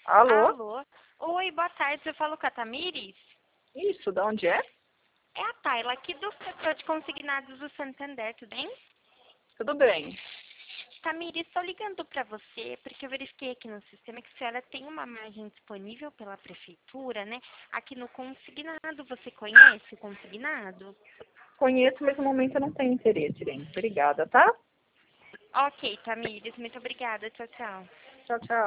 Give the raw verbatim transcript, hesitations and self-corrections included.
Alô? Alô? Oi, boa tarde. Eu falo com a Tamires? Isso, de onde é? É a Tayla, aqui do setor de consignados do Santander, tudo bem? Tudo bem. Tamires, estou ligando para você porque eu verifiquei aqui no sistema que a senhora tem uma margem disponível pela prefeitura, né? Aqui no consignado, você conhece o consignado? Conheço, mas no momento eu não tenho interesse, Irene. Obrigada, tá? Ok, Tamires, muito obrigada. Tchau, tchau. Tchau, tchau.